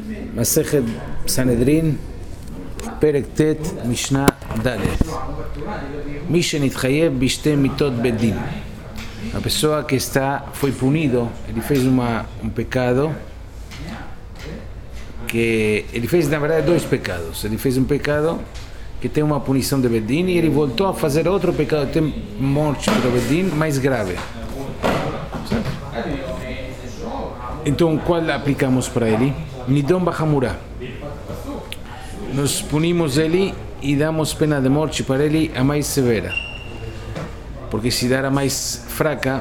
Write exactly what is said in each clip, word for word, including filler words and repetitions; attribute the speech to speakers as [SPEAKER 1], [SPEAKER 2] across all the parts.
[SPEAKER 1] Masechet Sanedrin, Perek Tet, Mishnah Dalet. Mishen Itchayev Bishte Mitot Bedin. A pessoa que está, foi punido, ele fez uma, um pecado, que ele fez na verdade dois pecados. Ele fez um pecado que tem uma punição de Bedin e ele voltou a fazer outro pecado que tem morte do Bedin mais grave. Então, qual aplicamos para ele? Nidon Bachamura. Nós punimos ele e damos pena de morte para ele a mais severa. Porque se dar a mais fraca,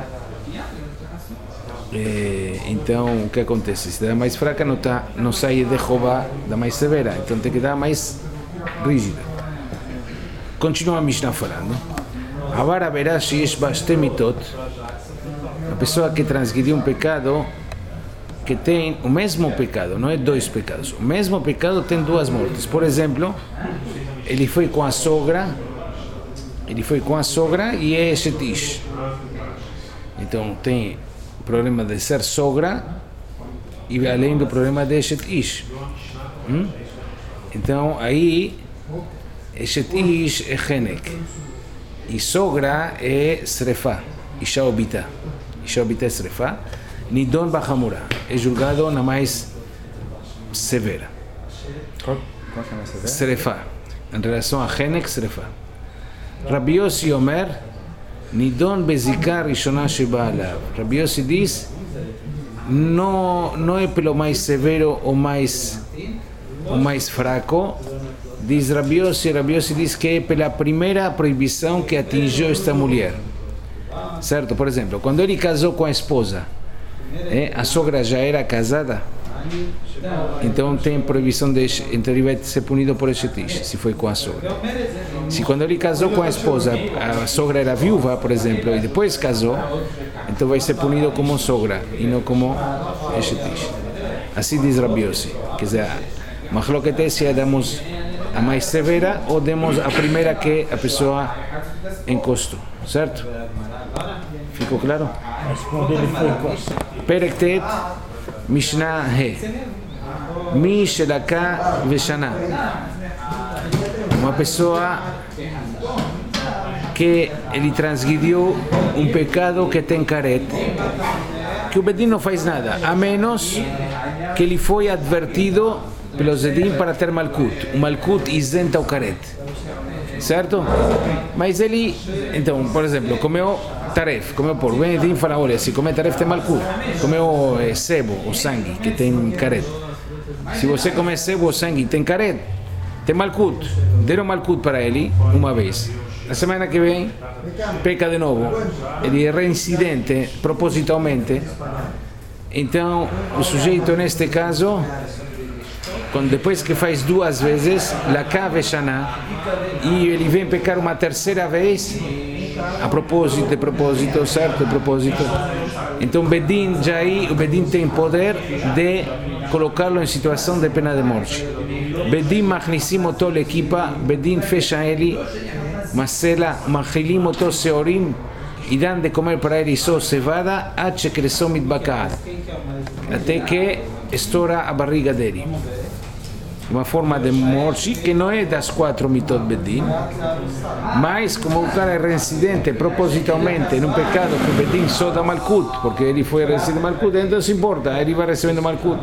[SPEAKER 1] eh, então o que acontece? Se dar a mais fraca, não, tá, não sai de Jeová da mais severa. Então tem que dar a mais rígida. Continua a Mishnah falando. Agora verá se es bastemitot. A pessoa que transgrediu um pecado que tem o mesmo pecado, não é dois pecados. O mesmo pecado tem duas mortes. Por exemplo, ele foi com a sogra, ele foi com a sogra e é Shetish. Então tem o problema de ser sogra e além do problema de Shetish. Hum? Então aí Shetish é Chenek e sogra é Srefa, Isha Obita. Isha Obita é Srefa. Nidon Bachamura é julgado na mais severa.
[SPEAKER 2] Qual, qual é a mais severa?
[SPEAKER 1] Srefa. Em relação a Chenek, Srefa. Rabbi Yossi Omer, Nidon Bezikar Rishonah Sheba Alav. Rabbi Yossi diz, não, não é pelo mais severo ou mais, ou mais fraco. Diz Rabbi Yossi, Rabbi Yossi diz que é pela primeira proibição que atingiu esta mulher. Certo? Por exemplo, quando ele casou com a esposa, é, a sogra já era casada, então tem proibição de, então ele vai ser punido por Shetish, se foi com a sogra. Se quando ele casou com a esposa, a sogra era viúva, por exemplo, e depois casou, então vai ser punido como sogra e não como Shetish. Assim diz Rabbi Yossi. Quer dizer, Machloket é se damos a mais severa ou demos a primeira que a pessoa encostou, certo? Ficou claro? Perek Tet, Mishnah He. Mi Shedaka Veshana. Uma pessoa que ele transgrediu um pecado que tem caret, que o Bedin não faz nada, a menos que ele foi advertido pelo Zedin para ter Malkut. O Malkut isenta o caret. Certo? Mas ele, então, por exemplo, comeu taref, comeu porco. O Bedin fala, olha, se comer taref tem Malkut. Comeu eh, sebo ou sangue, que tem caret. Se você comer sebo ou sangue tem caret, tem Malkut. Deram Malkut para ele uma vez. Na semana que vem, peca de novo. Ele é reincidente, propositalmente. Então, o sujeito, neste caso, quando depois que faz duas vezes, Laka Veshana, e ele vem pecar uma terceira vez, a propósito, de propósito, certo? De propósito. Então, Bedin, já aí, o Bedin tem poder de colocá-lo em situação de pena de morte. Bedin machnisim oto l'equipa, Bedin fecha ele, Masela, machilim oto seorim, e dão de comer para ele só cevada, até que cresceu mitbakar, até que estoura a barriga dele. Uma forma de morte que não é das quatro mitot Bedin, mas como o cara é reincidente propositalmente num pecado que o Bedin só dá Malkut, porque ele foi reincidente Malkut, então se importa, ele vai recebendo Malkut.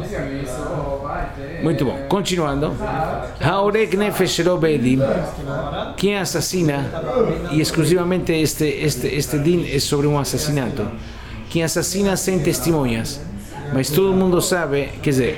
[SPEAKER 1] Muito bom, continuando. Haorek nefesh lo Bedin, quem assassina, e exclusivamente este, este, este din é sobre um assassinato, quem assassina sem testemunhas. Mas todo mundo sabe, quer dizer,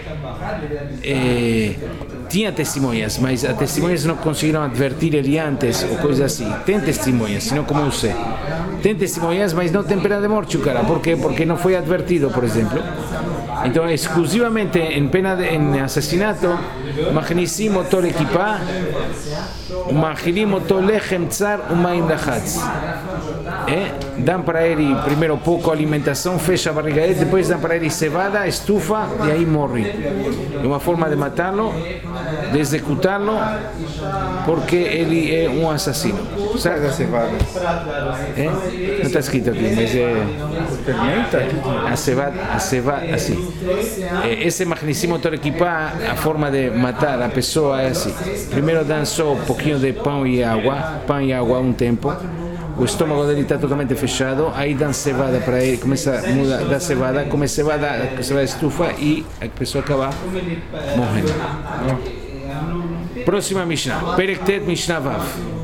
[SPEAKER 1] é, tinha testemunhas, mas as testemunhas não conseguiram advertir ele antes, ou coisa assim. Tem testemunhas, senão como eu sei. Tem testemunhas, mas não tem pena de morte o cara. Por quê? Porque não foi advertido, por exemplo. Então, exclusivamente em pena de em assassinato, machnisim oto l'equipa, machilim oto lechem tzar umayim lachatz. É, dão para ele primeiro pouco alimentação, fecha a barriga dele, depois dão para ele cevada, estufa e aí morre. É uma forma de matá-lo, de executá-lo, porque ele é um assassino.
[SPEAKER 2] Sabe a cevada?
[SPEAKER 1] É? Não está escrito aqui, mas é... A cevada, a cevada, assim. É, esse magníssimo Torequipá, a forma de matar a pessoa é assim. Primeiro dão só um pouquinho de pão e água, pão e água um tempo. O estômago dele está totalmente fechado, aí dão cevada para ele, começa a mudar da cevada, come cevada, a cevada estufa e a pessoa acaba morrendo. Próxima Mishnah, Perek Tet Mishnah Vav.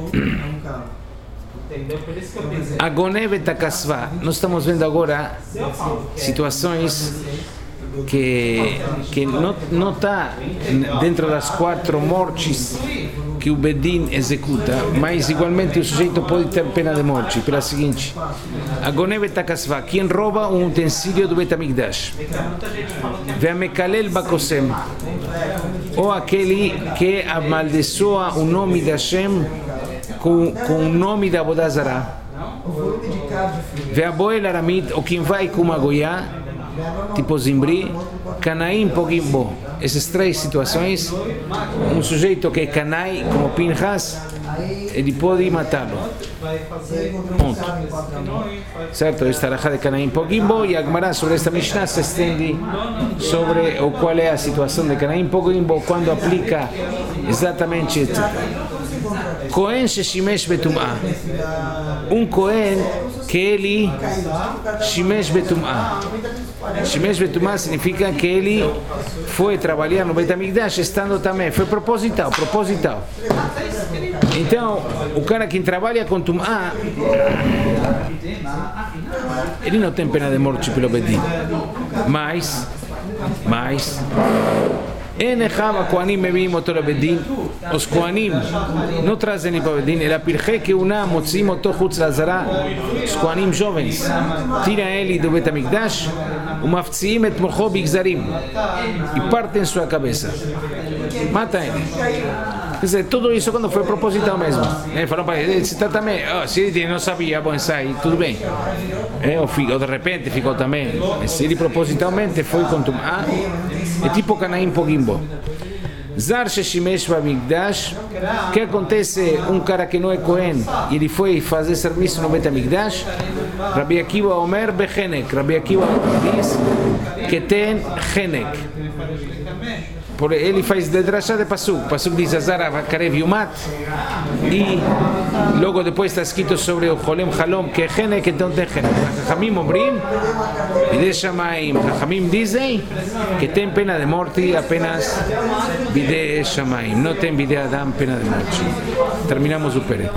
[SPEAKER 1] Agoné Betakasvá. Nós estamos vendo agora situações que, que não está dentro das quatro mortes que o Bedin executa, mas igualmente o sujeito pode ter pena de morte, pela seguinte: Agoné Betakasvá, quem rouba um utensílio do Betamigdash, Veamekalel Bakosem, ou aquele que amaldiçoa o nome de Hashem com, com o nome da Avodah Zará, Veaboel Aramid, ou quem vai com uma goiá, tipo Zimbri, Canaim Pogimbo. Essas três situações, um sujeito que é Canai, como Pinchas, ele pode matá-lo. Ponto. Certo? Esta raja de Canaim Pogimbo, e a Gemara sobre esta Mishnah se estende sobre o qual é a situação de Canaim Pogimbo, quando aplica exatamente, etcétera. Cohen Sheshimesh Betum'ah. Um Cohen que ele Shimesh Betum'ah. Shimesh Betum'ah significa que ele foi trabalhar no Betamigdash estando também, foi proposital, proposital. Então, o cara que trabalha com Tum'ah, ele não tem pena de morte pelo Bedin. Mas, mas, Enechava Koanim meviim oto lebedin. Os Koanim não trazem para o Bedin. Ela pirche que una motzim oto chutz lazara. Os Koanim jovens tiram ele do Betamigdash, umaftzim et mocho bigzarim, e partem sua cabeça, matam ele. Quer dizer, tudo isso quando foi proposital mesmo. Ele falou para ele, se também, oh, se ele não sabia, bom, sai, tudo bem. É, ou, ou de repente ficou também. Mas se ele propositalmente foi com Tum'ah, é tipo Canaim Pogimbo. Zar Sheshimesh Bamigdash, que acontece um cara que não é Cohen e ele foi fazer serviço no Betamigdash, Rabbi Akiva Omer Bechenek, Rabbi Akiva diz que tem Chenek. Por ele faz de drashá de Pasuk. Pasuk diz Azara Karev Yumat, e logo depois está escrito sobre o Cholem Halom que é Chenek, então tem Chenek. Chachamim Omrim Bidei Shamayim. Chachamim dizem que tem pena de morte apenas Bidei Shamayim, não tem Bidei Adam pena de morte. Terminamos o Perek.